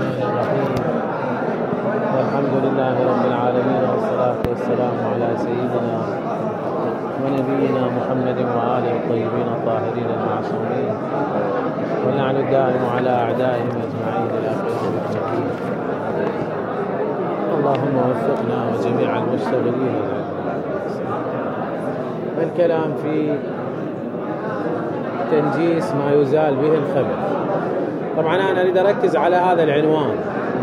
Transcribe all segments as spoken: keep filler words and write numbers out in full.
الرحمن الرحيم. والحمد لله رب العالمين، والصلاة والسلام على سيدنا ونبينا محمد وآله الطيبين الطاهرين المعصومين، واللعن الدائم على أعدائهم أجمعين إلى آخر الدين. اللهم وفقنا وجميع المشتغلين. الكلام في تنجيس ما يزال به الخبث. طبعا أنا أريد أركز على هذا العنوان،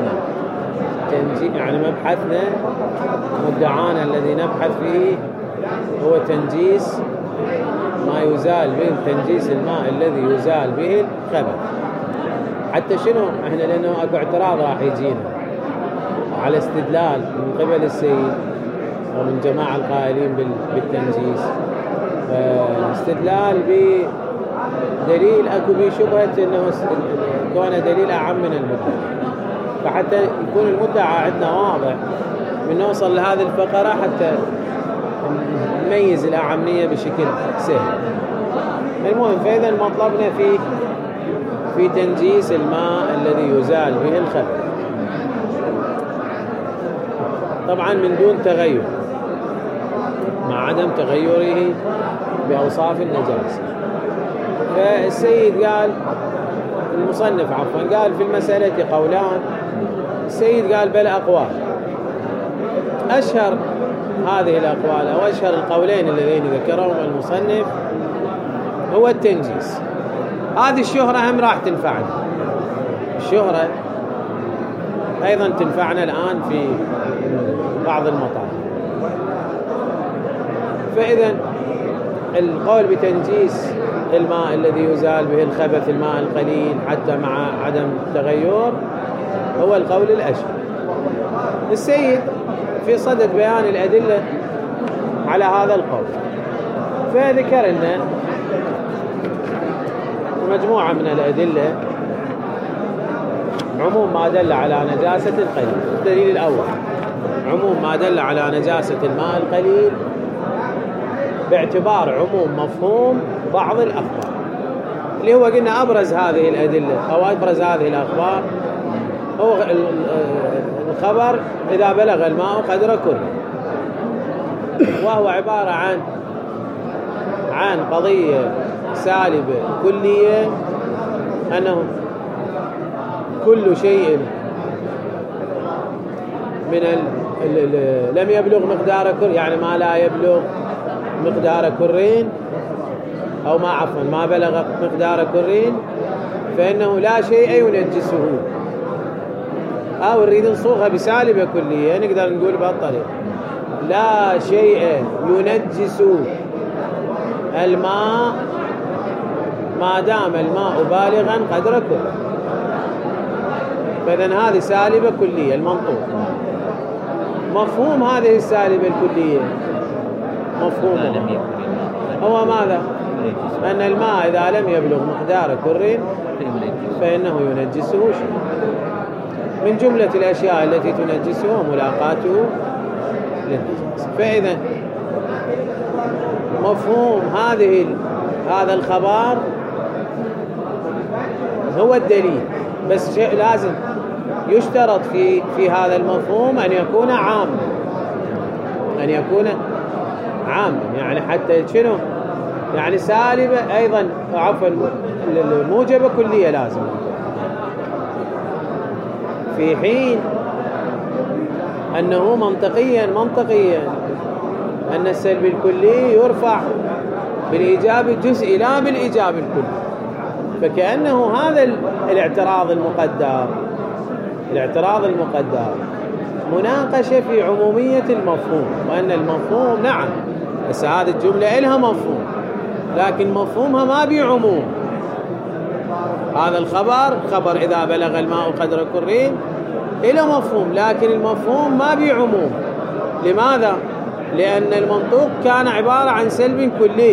يعني مبحثنا مدعانا الذي نبحث فيه هو تنجيس ما يزال به، تنجيس الماء الذي يزال به الخبث. حتى شنو احنا، لأنه اكو اعتراض راح يجينا على استدلال من قبل السيد ومن جماعة القائلين بالتنجيس، استدلال بدليل اكو به شبهة انه كون دليل اعم من المدعى، فحتى يكون المدعى عندنا واضح من نوصل لهذه الفقرة حتى نميز الأعمية بشكل سهل. المهم، فإذا مطلبنا في في تنجيس الماء الذي يزال به الخبث، طبعا من دون تغير، مع عدم تغيره بأوصاف النجاسة. فالسيد قال، المصنف عفوا قال في المسألة قولان. السيد قال بل أقوال. أشهر هذه الأقوال أو أشهر القولين اللذين ذكرهم المصنف هو التنجيس. هذه الشهرة هم راح تنفعنا، الشهرة أيضا تنفعنا الآن في بعض المطاعم. فإذا القول بتنجيس الماء الذي يزال به الخبث، الماء القليل حتى مع عدم التغير، هو القول الأشهر. السيد في صدد بيان الأدلة على هذا القول، فذكر لنا مجموعة من الأدلة، عموم ما دل على نجاسة القليل. الدليل الأول عموم ما دل على نجاسة الماء القليل باعتبار عموم مفهوم بعض الأخبار، اللي هو قلنا أبرز هذه الأدلة أو أبرز هذه الأخبار هو الخبر إذا بلغ الماء قدر كره، وهو عبارة عن عن قضية سالبة كلية، أنه كل شيء من ال ال ال لم يبلغ مقدار كر، يعني ما لا يبلغ مقدار كرين، أو ما عفوا ما بلغ مقدار كرين، فإنه لا شيء ينجسه. أو نريد نصوغها بسالبة كلية، نقدر نقول بهالطريقة: لا شيء ينجس الماء ما دام الماء بالغا قدر كره. فإذن هذه سالبة كلية المنطوق. مفهوم هذه السالبة الكلية مفهومه هو ماذا؟ أن الماء إذا لم يبلغ مقدار كر فإنه ينجسه شيء. من جملة الأشياء التي تنجسه ملاقاته للنجاسة. فإذا مفهوم هذه هذا الخبر هو الدليل، بس شيء لازم يشترط في في هذا المفهوم أن يكون عاما، أن يكون عاما يعني حتى شنو؟ يعني سالبة أيضا، عفوا الموجبة كلية لازم، في حين أنه منطقيا منطقيا أن السلب الكلي يرفع بالإيجاب الجزئي لا بالإيجاب الكلي. فكأنه هذا الاعتراض المقدر الاعتراض المقدر مناقشة في عمومية المفهوم، وأن المفهوم نعم بس هذه الجملة إلها مفهوم، لكن مفهومها ما بعموم. هذا الخبر خبر إذا بلغ الماء قدر كرين إلى مفهوم، لكن المفهوم ما بعموم. لماذا؟ لأن المنطوق كان عبارة عن سلب كلي،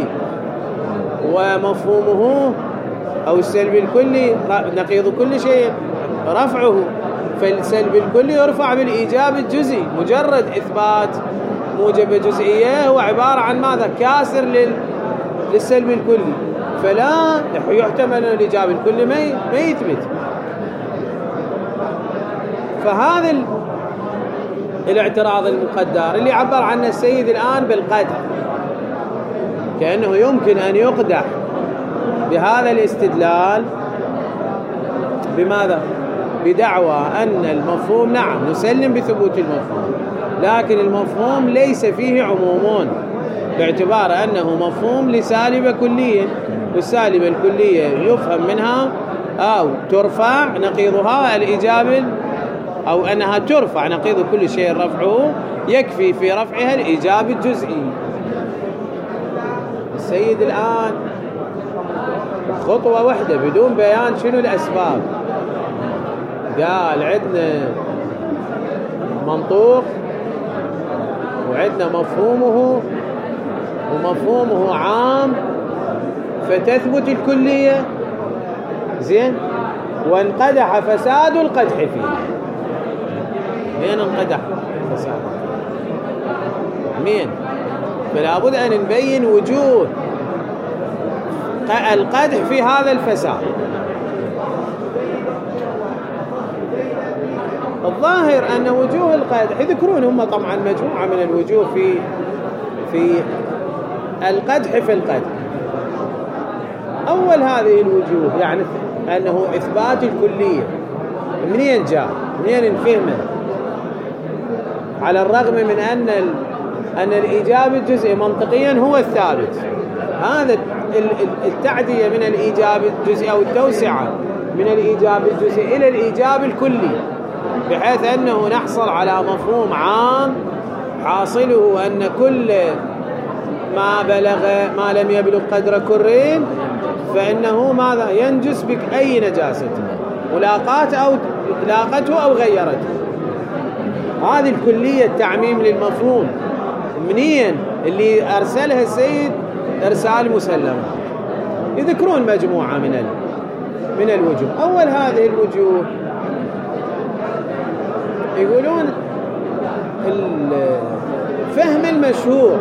ومفهومه أو السلب الكلي نقيض كل شيء رفعه، فالسلب الكلي يرفع بالإيجاب الجزئي. مجرد إثبات موجبة جزئية هو عبارة عن ماذا؟ كاسر للسلب الكلي، فلا يحتمل أن الإيجاب الكلي ما يثبت. فهذا الاعتراض المقدر اللي عبر عنه السيد الآن بالقدح، كأنه يمكن أن يقدح بهذا الاستدلال بماذا؟ بدعوى أن المفهوم، نعم نسلم بثبوت المفهوم، لكن المفهوم ليس فيه عموم، باعتبار أنه مفهوم لسالبة كلية، والسالبة الكلية يفهم منها أو ترفع نقيضها الإيجاب، أو أنها ترفع نقيض كل شيء رفعه يكفي في رفعها الإيجاب الجزئي. السيد الآن خطوة واحدة بدون بيان شنو الأسباب، قال عندنا منطوق وعندنا مفهومه، ومفهومه عام فتثبت الكلية، زين، وانقدح فساد القدح فيه. مين انقدح فساد؟ مين؟ فلا بد أن نبين وجوه القدح في هذا الفساد. الظاهر أن وجوه القدح يذكرون هم طبعا مجموعة من الوجوه في في القدح في القدح. أول هذه الوجوه يعني أنه إثبات الكلية، منين جاء؟ منين نفهمه؟ على الرغم من أن أن الإيجاب الجزئي منطقيا هو الثابت، هذا التعدية من الإيجاب الجزئي أو التوسعة من الإيجاب الجزئي إلى الإيجاب الكلي، بحيث أنه نحصل على مفهوم عام حاصله أن كل ما بلغ ما لم يبلغ قدر كرين فإنه ماذا؟ ينجس بك أي نجاسة ملاقات أو لاقته أو غيرته. هذه الكلية التعميم للمفهوم منين اللي أرسلها السيد إرسال مسلم. يذكرون مجموعة من من الوجوه. أول هذه الوجوه يقولون فهم المشهور،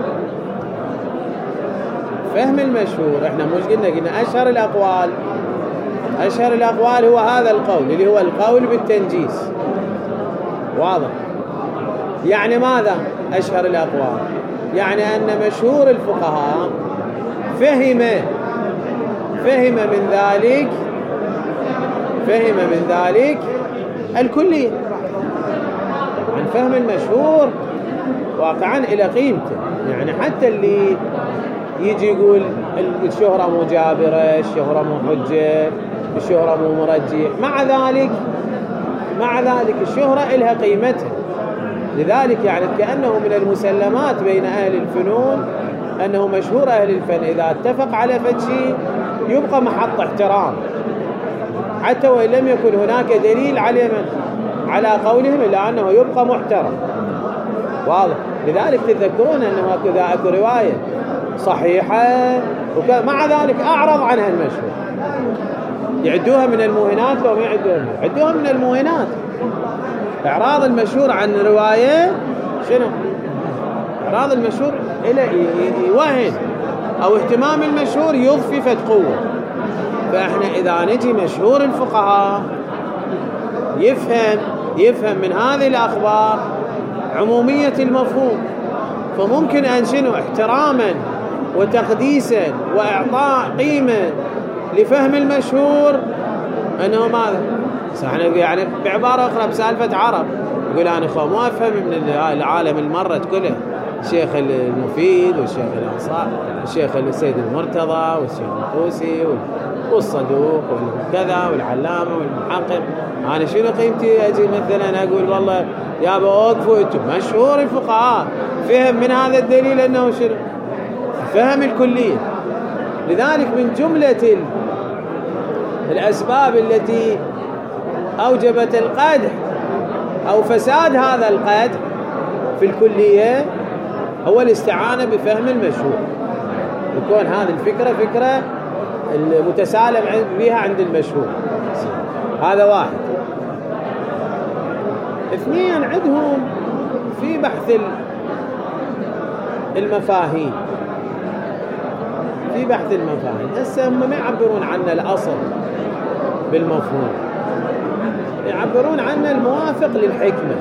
فهم المشهور. احنا مش قلنا قلنا أشهر الأقوال، أشهر الأقوال هو هذا القول اللي هو القول بالتنجيس، واضح؟ يعني ماذا أشهر الأقوال؟ يعني أن مشهور الفقهاء فهم فهم من ذلك فهم من ذلك الكلية. عن فهم المشهور واقعا إلى قيمته، يعني حتى اللي يجي يقول الشهرة مو جابرة، الشهرة مو حجة، الشهرة مو مرجح، مع ذلك مع ذلك الشهرة إلها قيمتها. لذلك يعني كأنه من المسلمات بين أهل الفنون أنه مشهور أهل الفن إذا اتفق على فشي يبقى محط احترام، حتى وإن لم يكن هناك دليل على من على قولهم، إلا أنه يبقى محترم، واضح؟ لذلك تذكرون أنه أكو ذا أكو رواية صحيحة ومع ذلك أعرض عنها المشهور، يعدوها من الموهنات لو ما يعدوها، يعدوها من الموهنات. إعراض المشهور عن رواية شنو؟ إعراض المشهور إلى يوهن، أو اهتمام المشهور يضفي فت قوة. فإحنا إذا نجي مشهور الفقهاء يفهم يفهم من هذه الأخبار عمومية المفهوم، فممكن أن شنو احتراما وتقديسا وإعطاء قيمة لفهم المشهور أنه ماذا؟ يعني بعبارة أخرى بسالفة عرب يقول أنا أخوة ما أفهم من العالم المرت كله، الشيخ المفيد والشيخ الأنصار والشيخ السيد المرتضى والشيخ الطوسي والصدوق وكذا والعلامة والمحقق، أنا شنو قيمتي أجي مثلا أقول والله يا بوقفوا أنتم مشهور الفقهاء فهم من هذا الدليل أنه شنو؟ فهم الكلية. لذلك من جملة الأسباب التي أوجبت القدح أو فساد هذا القدح في الكلية هو الاستعانة بفهم المشهور، يكون هذه الفكرة فكرة المتسالم بها عند المشهور. هذا واحد. اثنين، عندهم في بحث المفاهيم في بحث المفاهيم هسه هم ما يعبرون عن الأصل بالمفهوم، يعبرون عنه الموافق للحكمة.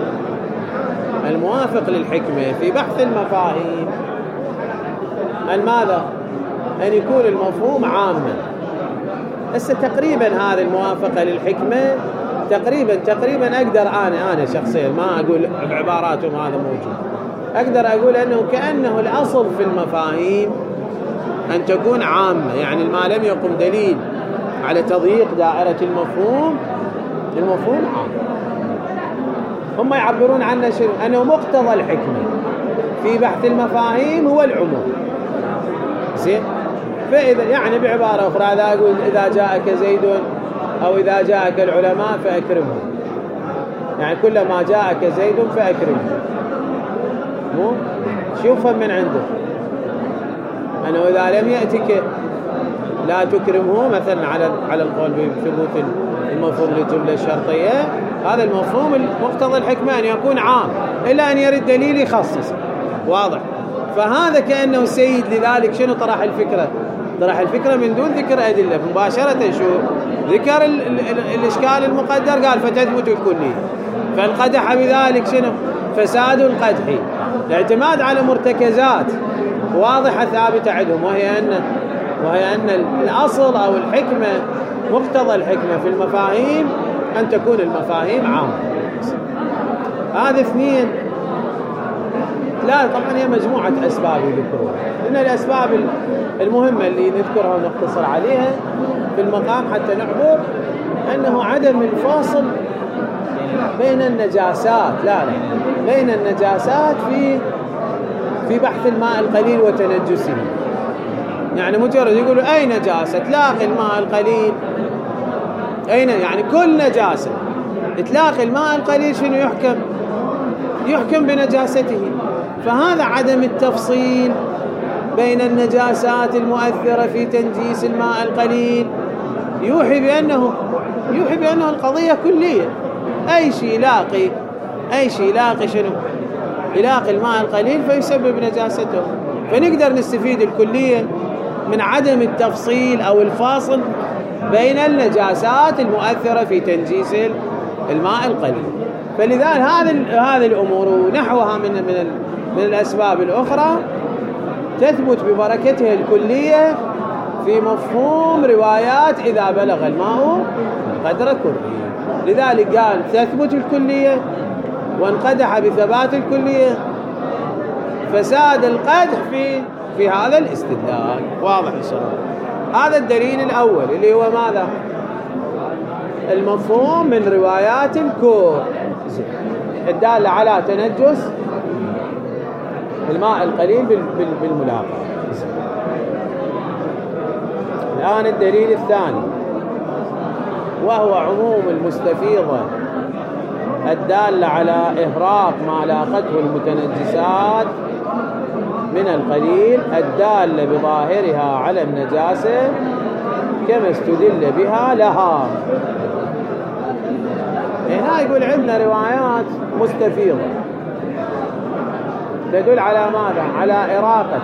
الموافق للحكمة في بحث المفاهيم أن ماذا؟ أن يكون المفهوم عاما. هسه تقريبا هذه الموافقة للحكمة تقريبا تقريبا أقدر أنا أنا شخصيا ما أقول بعباراتهم هذا موجود، أقدر أقول أنه كأنه الأصل في المفاهيم أن تكون عامة، يعني ما لم يقم دليل على تضييق دائرة المفهوم المفهوم عام. هم يعبرون عنه شنو؟ أنه مقتضى الحكمة في بحث المفاهيم هو العموم. زين، فإذا يعني بعبارة أخرى إذا أقول إذا جاءك زيد أو إذا جاءك العلماء فأكرمهم، يعني كلما جاءك زيد فأكرمهم، مو شوفهم من عنده أنه إذا لم يأتك لا تكرمه مثلا على على القول بثبوت المفهوم للجملة الشرطية. هذا المفهوم مقتضى الحكمة أن يكون عام إلا أن يرد دليل يخصص. واضح؟ فهذا كأنه السيد لذلك شنو طرح الفكرة؟ طرح الفكرة من دون ذكر أدلة مباشرة. شو ذكر ال ال ال الإشكال المقدر؟ قال فتثبت الكلية، فانقدح بذلك شنو؟ فساد القدح، الاعتماد على مرتكزات واضحة ثابتة عندهم، وهي أن وهي أن الأصل أو الحكمة مقتضى الحكمة في المفاهيم أن تكون المفاهيم عامة. هذا اثنين. لا طبعا هي مجموعة أسباب يذكرون، إن الأسباب المهمة اللي نذكرها ونقتصر عليها في المقام حتى نعبر أنه عدم الفاصل بين النجاسات لا لا بين النجاسات في في بحث الماء القليل وتنجسه. يعني مجرد يقولوا أي نجاسة تلاقي الماء القليل، أين يعني كل نجاسة تلاقي الماء القليل شنو يحكم؟ يحكم بنجاسته. فهذا عدم التفصيل بين النجاسات المؤثرة في تنجيس الماء القليل يوحي بأنه يوحي بأنه القضية كلية. أي شيء يلاقي أي شيء يلاقي شنو؟ يلاقي الماء القليل فيسبب نجاسته. فنقدر نستفيد الكلية من عدم التفصيل أو الفاصل بين النجاسات المؤثرة في تنجيس الماء القليل. فلذلك هذه هذه الأمور ونحوها من من من الأسباب الأخرى تثبت ببركتها الكلية في مفهوم روايات إذا بلغ الماء قدر كرهه. لذلك قال تثبت الكلية وانقدح بثبات الكلية فساد القدح في في هذا الاستدلال. واضح إن شاء الله. هذا الدليل الأول اللي هو ماذا؟ المفهوم من روايات الكور الدالة على تنجس الماء القليل بالملاقاة. الآن الدليل الثاني وهو عموم المستفيضة الدالة على إهراق ما لاقته المتنجسات من القليل الدالة بظاهرها على النجاسة كما استدل بها لها. هنا يقول عندنا روايات مستفيضة تدل على ماذا؟ على إراقة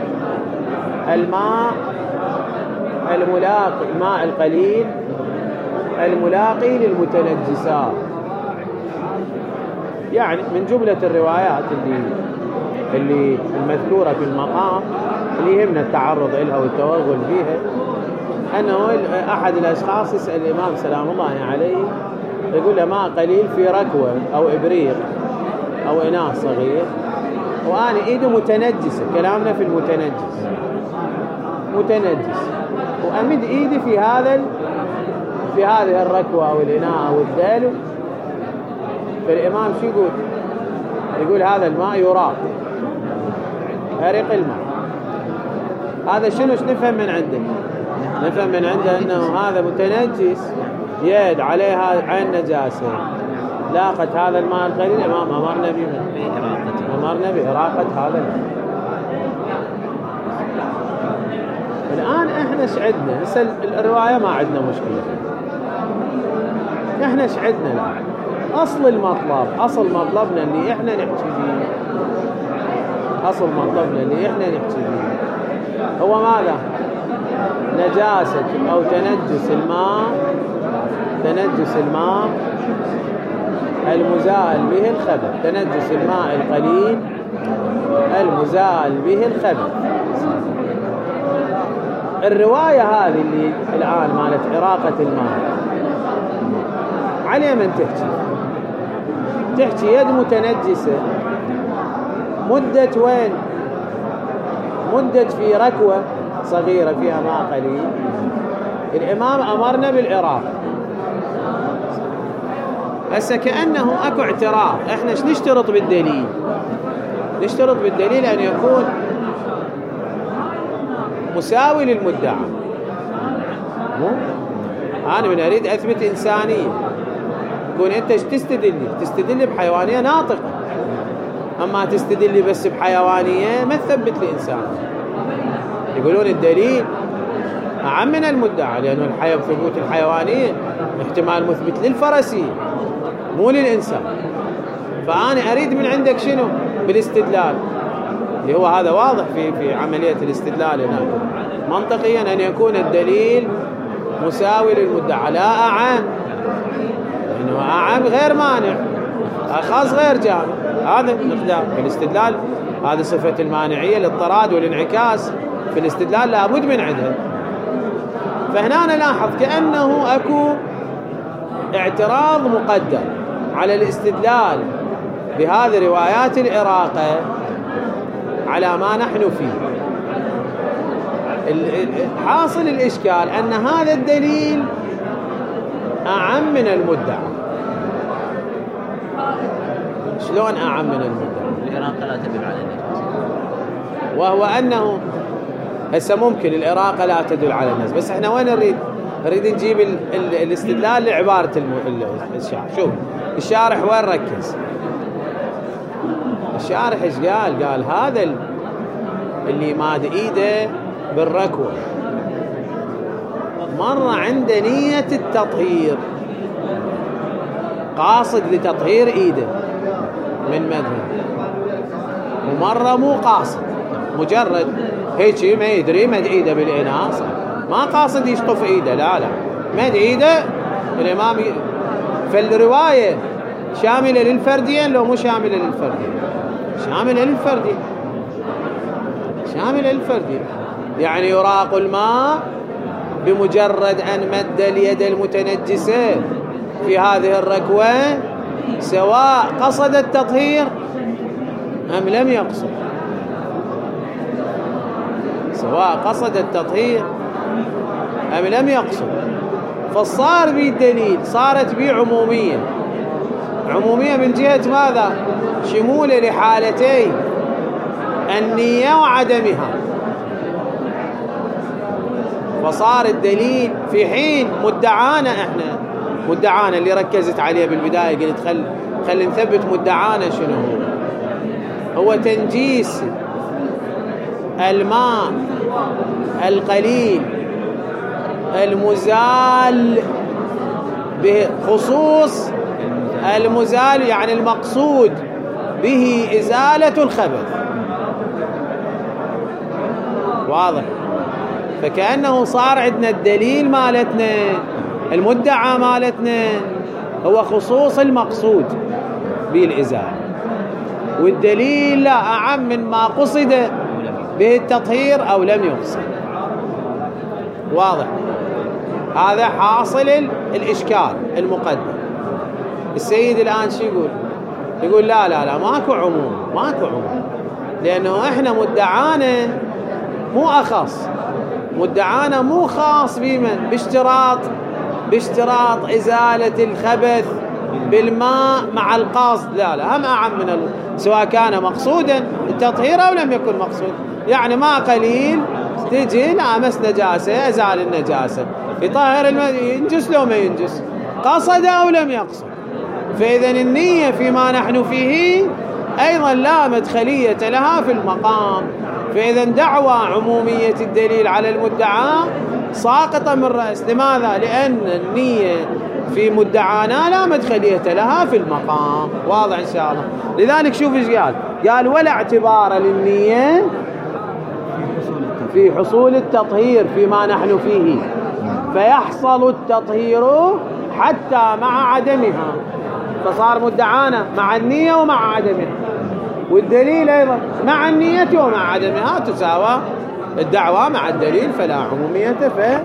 الماء الملاقي الماء القليل الملاقي للمتنجسات. يعني من جملة الروايات اللي اللي المذكورة في المقام اللي يهمنا التعرض لها والتوغل فيها أنه أحد الأشخاص يسأل الإمام سلام الله عليه يقول له ماء قليل في ركوة أو إبريق أو إناء صغير وأنا إيده متنجسة، كلامنا في المتنجس متنجس، وأمد إيدي في هذا في هذه الركوة أو الإناء أو الدلو. فالإمام شو يقول؟ يقول هذا الماء يراق، أرق الماء. هذا شنو نفهم من عنده؟ نفهم من عنده أنه هذا متنجس يد عليها عين نجاسة لاقت هذا الماء القليل. الإمام أمرنا أمرنا بإراقة هذا الماء. الآن إحنا ايش عندنا؟ هسه الرواية ما عندنا مشكلة، إحنا ايش عندنا الآن؟ أصل المطلب أصل مطلبنا اللي إحنا نحكي فيه أصل مطلبنا اللي إحنا نحكي فيه هو ماذا؟ نجاسة أو تنجس الماء تنجس الماء المزال به الخبث، تنجس الماء القليل المزال به الخبث. الرواية هذه اللي الآن مالت إراقة الماء على من تحكي؟ تحكي يد متنجسة مدة وين؟ مدة في ركوة صغيرة فيها ماء قليل، الإمام أمرنا بالإراقة. هسه كأنه أكو اعتراض. إحنا ايش نشترط بالدليل؟ نشترط بالدليل أن يكون مساوي للمدعى. مو أنا من أريد أثبت إنسانية، يكون أنت ايش تستدل؟ تستدل بحيوانية ناطقة، أما تستدل بس بحيوانية ما تثبت لإنسان. يقولون الدليل أعم من المدعى، لأنه الحياة ثبوت الحيوانية احتمال مثبت للفرسية مو للإنسان. فأنا أريد من عندك شنو بالاستدلال، اللي هو هذا واضح في في عملية الاستدلال هنا منطقيا أن يكون الدليل مساوي للمدعى لا أعم، لأنه أعم غير مانع، أخص غير جامع. هذا مقدار في الاستدلال، هذه صفة المانعية الاضطراد والانعكاس في الاستدلال لابد من عندها. فهنا نلاحظ كأنه أكو اعتراض مقدر على الاستدلال بهذه روايات الإراقة على ما نحن فيه. حاصل الإشكال أن هذا الدليل أعم من المدعى. شلون أعم من المدعى؟ الإراقة لا تدل على النجاسة، وهو أنه هسه ممكن الإراقة لا تدل على النجاسة، بس احنا وين نريد؟ نريد نجيب ال ال الاستدلال لعبارة الشارح. شوف الشارح وين ركز؟ الشارح ايش قال؟ قال هذا اللي ماد ايده بالركوة مرة عنده نية التطهير، قاصد لتطهير ايده من مدهن، ومرة مو قاصد، مجرد هيك ما يدري مد ايده بالإناء، ما قاصد يشطف ايده، لا لا مد ايده الإمام ي... فالرواية شاملة للفردين لو مو شاملة للفردين؟ شاملة للفردين، شاملة للفردين. يعني يراق الماء بمجرد أن مد اليد المتنجسة في هذه الركوة سواء قصد التطهير أم لم يقصد، سواء قصد التطهير أم لم يقصد. فصار بي الدليل، صارت بي عمومية، عمومية من جهة ماذا؟ شمولة لحالتي النية وعدمها. فصار الدليل في حين مدعانا، احنا مدعانا اللي ركزت عليه بالبداية قلت خل خل نثبت مدعانا شنو هو؟ هو تنجيس الماء القليل المزال بخصوص المزال، يعني المقصود به إزالة الخبث. واضح؟ فكأنه صار عندنا الدليل مالتنا، المدعى مالتنا هو خصوص المقصود به الإزالة، والدليل لا أعم من ما قصد به التطهير أو لم يقصد. واضح؟ هذا حاصل الإشكال المقدم. السيد الآن شو يقول؟ يقول لا لا لا ماكو عموم، ماكو عموم، لأنه إحنا مدعانا مو أخص، مدعانا مو خاص بمن؟ باشتراط باشتراط إزالة الخبث بالماء مع القصد، لا لا هم أعم من ال... سواء كان مقصودا التطهير أو لم يكن مقصود. يعني ماء قليل تجي لامس نجاسة أزال النجاسة، يطهر الم... ينجس لو ما ينجس، قصد أو لم يقصد. فإذا النية فيما نحن فيه أيضا لا مدخلية لها في المقام. فإذا دعوى عمومية الدليل على المدعى ساقطة من رأس. لماذا؟ لأن النية في مدعانا لا مدخلية لها في المقام. واضح إن شاء الله؟ لذلك شوف إيش قال؟ قال ولا اعتبار للنية في حصول التطهير فيما نحن فيه، فيحصل التطهير حتى مع عدمها، فصار مدعانا مع النية ومع عدمها، والدليل أيضا مع النية ومع عدمها تساوى الدعوة مع الدليل فلا عمومية فيه.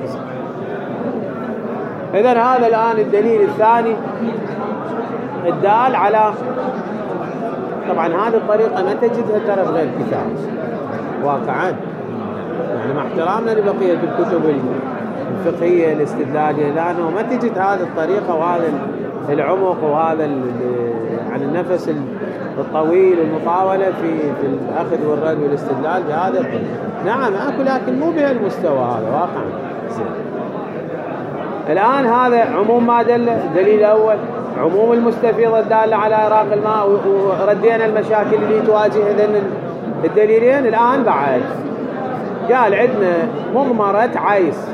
إذن هذا الآن الدليل الثاني الدال على، طبعا هذه الطريقة ما تجدها ترى بغير الكتاب واقعا، يعني مع احترامنا لبقية الكتب الفقهية الاستدلالية، لأنه ما تجد هذه الطريقة وهذا العمق وهذا يعني النفس الطويل والمطاولة في في الأخذ والرد والاستدلال بهذا الطريق. نعم أكو، لكن مو بهالمستوى هذا واقعا. الآن هذا عموم ما دل. الدليل الأول عموم المستفيضة الدالة على إراق الماء، وردينا المشاكل اللي تواجه هذين الدليلين. الآن بعد قال عندنا مضمرة عيس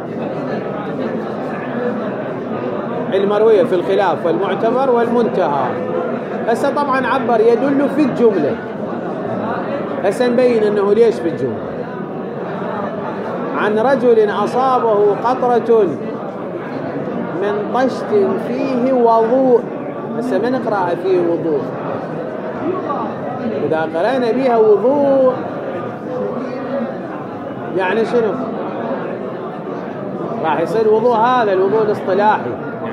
المروية في الخلاف والمعتبر والمنتهى. هسه طبعا عبر يدل في الجملة، هسه نبين انه ليش في الجملة. عن رجل أصابه قطرة من طشت فيه وضوء. هسه ما نقرأها فيه وضوء، إذا قرأنا بها وضوء يعني شنو؟ راح يصير وضوء هذا الوضوء الاصطلاحي،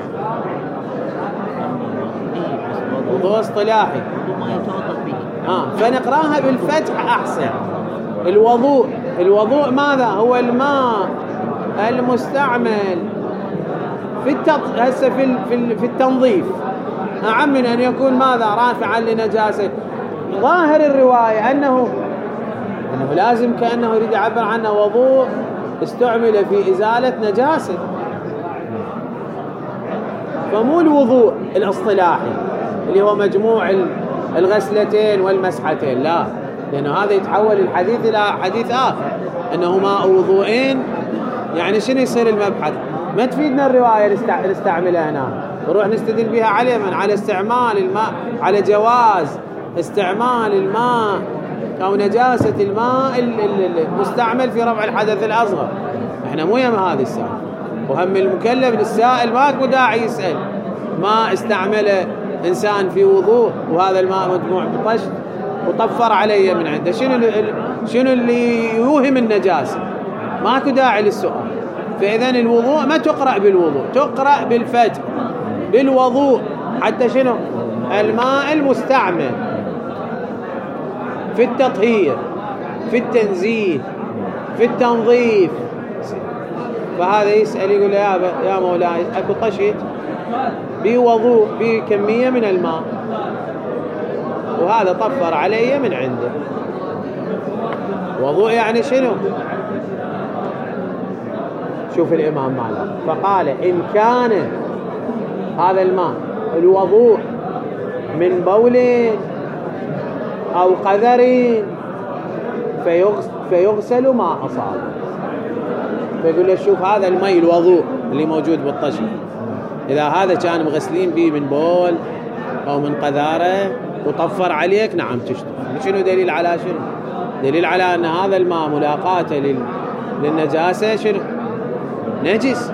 وضوء اصطلاحي آه فنقراها بالفتح أحسن. الوضوء، الوضوء ماذا؟ هو الماء المستعمل في التط... هسه في ال... في, ال... في التنظيف، أعم من أن يكون ماذا؟ رافعا لنجاسة. ظاهر الرواية أنه أنه لازم كأنه يريد يعبر عنه وضوء استعمل في إزالة نجاسة، فمو الوضوء الاصطلاحي اللي هو مجموع الغسلتين والمسحتين، لا، لأنه هذا يتحول الحديث إلى حديث آخر أنه ماء وضوئين. يعني شنو يصير المبحث؟ ما تفيدنا الرواية نستعملها هنا نروح نستدل بها على من؟ على استعمال الماء، على جواز استعمال الماء أو نجاسة الماء المستعمل في رفع الحدث الأصغر. احنا مو يم هذه السائل، وهم المكلف للسائل ماكو داعي يسأل. ما استعمله إنسان في وضوء وهذا الماء مجموع بطشت وطفر عليه من عنده، شنو شنو اللي يوهم النجاسة؟ ماكو داعي للسؤال. فإذن الوضوء ما تقرأ بالوضوء، تقرأ بالفتح بالوضوء. حتى شنو؟ الماء المستعمل في التطهير، في التنزيه، في التنظيف. فهذا يسأل يقول يا يا مولاي اكو طشت بوضوء بكمية من الماء وهذا طفر علي من عنده. وضوء يعني شنو؟ شوف الإمام مالك فقال إن كان هذا الماء الوضوء من بول أو قذر فيغسل ما أصاب. فيقول له شوف هذا الماء الوضوء اللي موجود بالطشت، إذا هذا كان مغسلين به من بول أو من قذارة وطفر عليك نعم تشتغل. شنو دليل على شنو؟ دليل على أن هذا الماء ملاقاته للنجاسة شنو؟ نجس.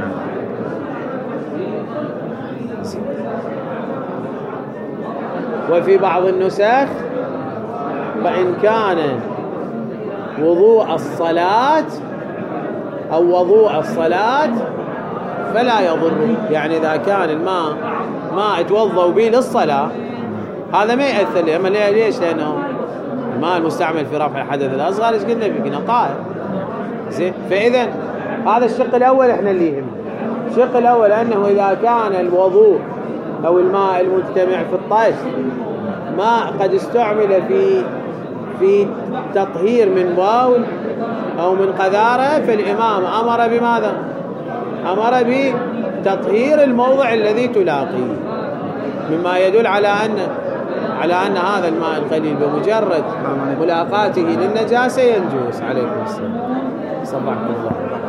وفي بعض النسخ فإن كان وضوء الصلاة أو وضوء الصلاة فلا يضر. يعني إذا كان الماء ما اتوضوا به للصلاة هذا ما يأثر لي. أما ليش؟ لأنه الماء المستعمل في رفع الحدث الأصغر ايش قلنا بقنا طاهر. زين. فإذا هذا الشق الأول احنا اللي يهم. الشق الأول أنه إذا كان الوضوء أو الماء المجتمع في الطشت ماء قد استعمل في في تطهير من بول أو من قذارة، فالإمام أمر بماذا؟ أمر بتطهير الموضع الذي تلاقيه، مما يدل على أن على أن هذا الماء القليل بمجرد ملاقاته للنجاسة ينجوس. عليكم السلام. صباحكم الله.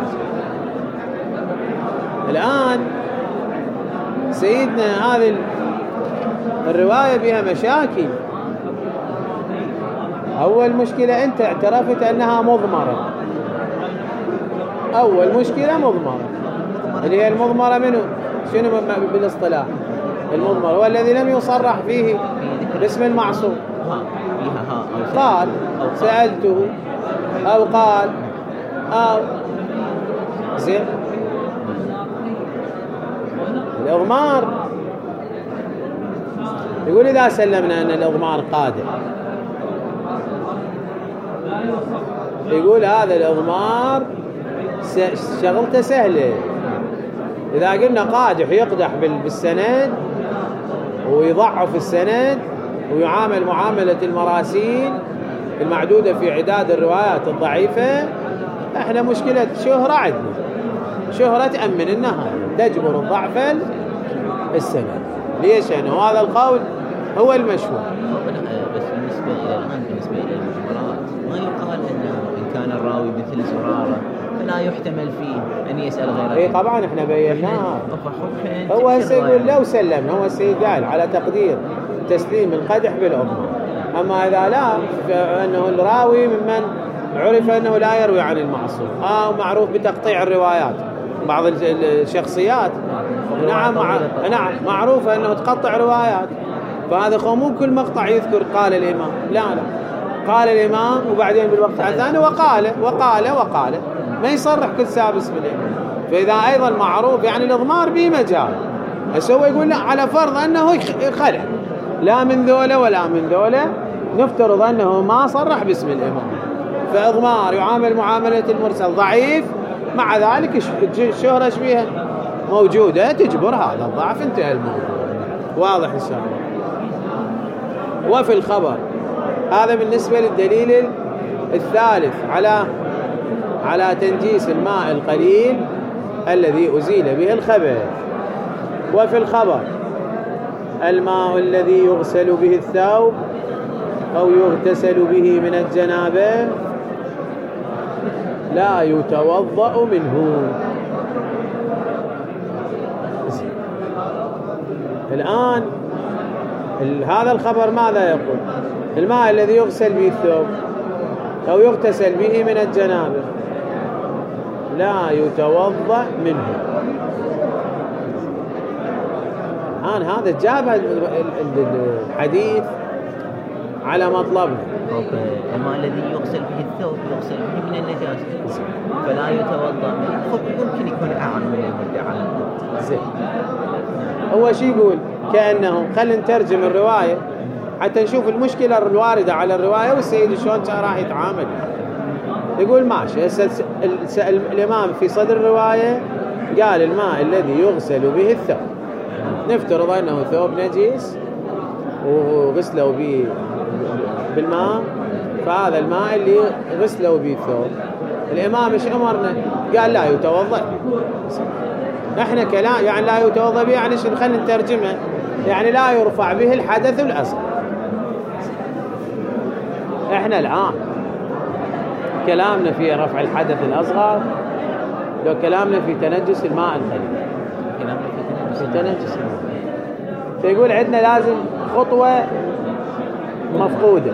الآن سيدنا هذه الرواية بها مشاكل. أول مشكلة أنت اعترفت أنها مضمرة. أول مشكلة مضمرة، اللي هي المضمرة منه شنو بالاصطلاح المضمر؟ هو الذي لم يصرح فيه باسم المعصوم. قال سألته أو قال أو زين. الإضمار يقول إذا سلمنا أن الإضمار قادر، يقول هذا الإضمار شغلته سهلة. إذا قلنا قادح يقدح بالسند ويضعف السند ويعامل معاملة المراسيل المعدودة في عداد الروايات الضعيفة، احنا مشكلة شهرة عندنا، شهرة تأمن النهار تجبر الضعف السند. ليش؟ لأنه هذا القول هو المشهور. بس بالنسبة إلى الآن بالنسبة إلى المجبرات ما يقال أنه إن كان الراوي مثل زرارة فلا يحتمل فيه أن يسأل غيره. إيه طبعا احنا بيناها. هو هسه يقول لو سلمنا، هو السيد قال على تقدير تسليم القدح بالأضمار. أما إذا لا فإنه الراوي ممن عرف أنه لا يروي عن المعصوم أو آه معروف بتقطيع الروايات. بعض الشخصيات نعم مع... نعم معروف أنه تقطع روايات، فهذا خو مو كل مقطع يذكر قال الإمام، لا لا قال الإمام وبعدين بالوقت الثاني وقال وقال وقال ما يصرح كل ساب اسم الإمام. فإذا أيضا معروف يعني الإضمار به مجال. هسه يقول لا على فرض أنه خلع لا من ذولا ولا من ذولا، نفترض أنه ما صرح باسم الإمام، فإضمار يعامل معاملة المرسل ضعيف، مع ذلك الشهرة شبيها موجودة تجبر هذا الضعف، انتهى الموضوع. واضح إن شاء الله. وفي الخبر هذا بالنسبة للدليل الثالث على على تنجيس الماء القليل الذي أزيل به الخبث. وفي الخبر الماء الذي يغسل به الثوب أو يغتسل به من الجنابة لا يتوضأ منه. الآن هذا الخبر ماذا يقول؟ الماء الذي يغسل به الثوب أو يغتسل به من الجنابة لا يتوضأ منه. الآن هذا جاب الحديث على مطلبنا. الماء الذي يغسل به الثوب يغسل به من النجاسة فلا يتوضأ منه، ممكن يكون أعم من المدة على زين. هو شي يقول كأنه خلينا نترجم الرواية حتى نشوف المشكلة الواردة على الرواية والسيد شلون راح يتعامل. يقول ماشي الإمام في صدر الرواية قال الماء الذي يغسل به الثوب، نفترض أنه ثوب نجيس وغسلوا به بالماء، فهذا الماء اللي غسلوا به الثوب الإمام ايش أمرنا؟ قال لا يتوضأ به. احنا كلام يعني لا يتوضأ به يعني شنو؟ خلينا نترجمه يعني لا يرفع به الحدث الأصغر. احنا الآن كلامنا في رفع الحدث الأصغر لو كلامنا في تنجس الماء القليل، في تنجس الماء، فيقول عندنا لازم خطوة مفقودة،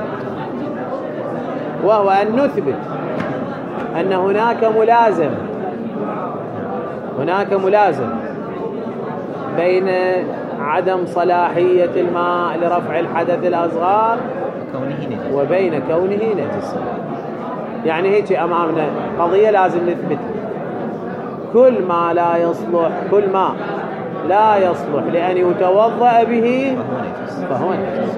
وهو أن نثبت أن هناك ملازم هناك ملازم بين عدم صلاحية الماء لرفع الحدث الأصغر وبين كونه نجسا. يعني هيك أمامنا قضية لازم نثبتها. كل ما لا يصلح كل ما لا يصلح لأن يتوضأ به فهو نجس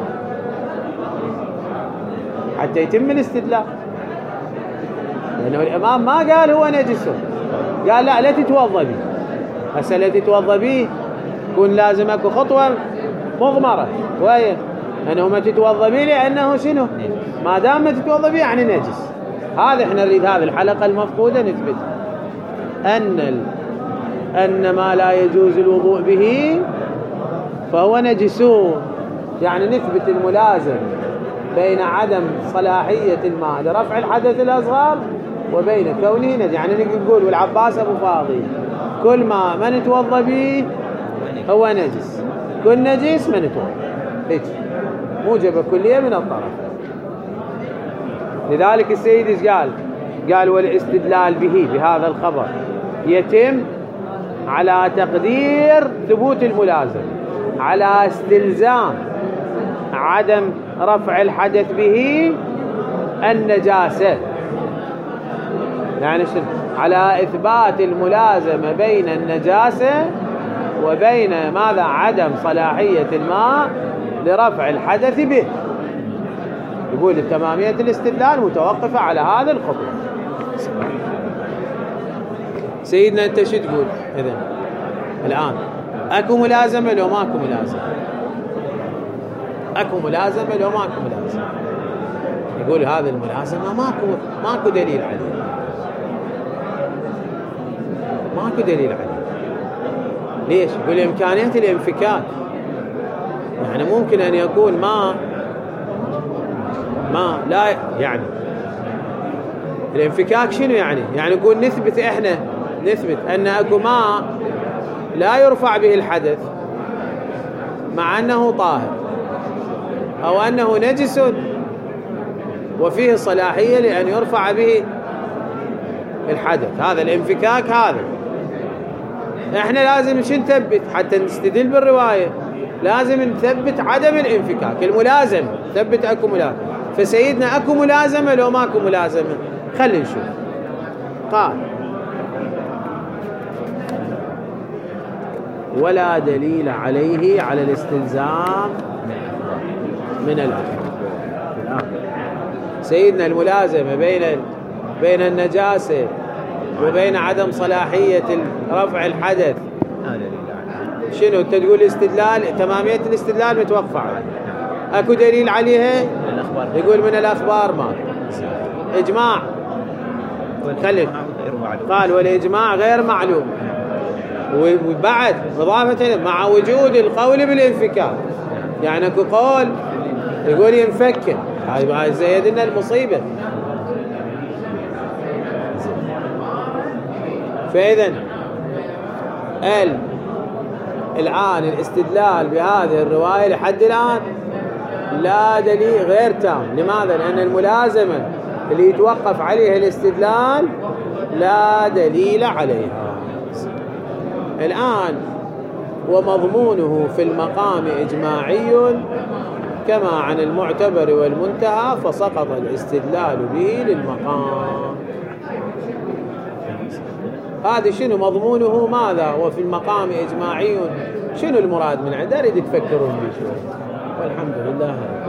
حتى يتم الاستدلال. لأنه الإمام ما قال هو نجس، قال لا لا تتوضأ به. هسه لا تتوضأ به يكون لازم اكو خطوة مضمرة، وهي أنه ما تتوضأ به لأنه شنو؟ ما دام ما تتوضأ به يعني نجس. هذا احنا نريد هذه الحلقة المفقودة نثبت أن ال... أن ما لا يجوز الوضوء به فهو نجس. يعني نثبت الملازم بين عدم صلاحية الماء لرفع الحدث الأصغر وبين كونه نجس. يعني نقول والعباس أبو فاضل كل ما ما نتوضأ به هو نجس، كل نجس ما نتوضأ، هيك موجبة كلية من الطرف. لذلك السيد قال قال والاستدلال به بهذا الخبر يتم على تقدير ثبوت الملازم، على استلزام عدم رفع الحدث به النجاسة. يعني شنو؟ على إثبات الملازمة بين النجاسة وبين ماذا؟ عدم صلاحية الماء لرفع الحدث به. يقول تمامية الاستدلال متوقفة على هذا الخطوة. سيدنا أنت شو تقول إذن الآن؟ أكو ملازمة لو ماكو ملازمة؟ أكو ملازمة لو ماكو ملازمة؟ يقول هذا الملازمة ماكو ماكو دليل عليه، ماكو دليل عليه. ليش؟ يقول إمكانية الانفكاك. يعني ممكن أن يكون ما ما لا يعني الانفكاك شنو يعني؟ يعني نقول نثبت إحنا نثبت أن أكو ماء لا يرفع به الحدث مع أنه طاهر، أو أنه نجس وفيه صلاحية لأن يرفع به الحدث. هذا الانفكاك. هذا احنا لازم شو نثبت حتى نستدل بالرواية؟ لازم نثبت عدم الانفكاك، الملازمة، ثبت اكو ملازمة. فسيدنا اكو ملازمة لو ماكو ملازمة؟ خلي نشوف. قال ولا دليل عليه على الاستلزام من الأخر. سيدنا الملازمة بين بين النجاسة وبين عدم صلاحية رفع الحدث شنو؟ انت تقول الاستدلال تمامية الاستدلال متوقفة عليه. اكو دليل عليها؟ يقول من الأخبار ما إجماع. خليك قال والإجماع غير معلوم. وبعد إضافة مع وجود القول بالانفكاك، يعني اكو قول يقول ينفك، هاي زيد لنا المصيبة. فإذن ال الآن الاستدلال بهذه الرواية لحد الآن لا دليل، غير تام. لماذا؟ لأن الملازمة اللي يتوقف عليها الاستدلال لا دليل عليها. الآن ومضمونه في المقام إجماعي كما عن المعتبر والمنتهى، فسقط الاستدلال به للمقام. هذا شنو مضمونه؟ ماذا؟ وفي المقام إجماعي، شنو المراد من عنده؟ أريد تفكرون به شوي. والحمد لله.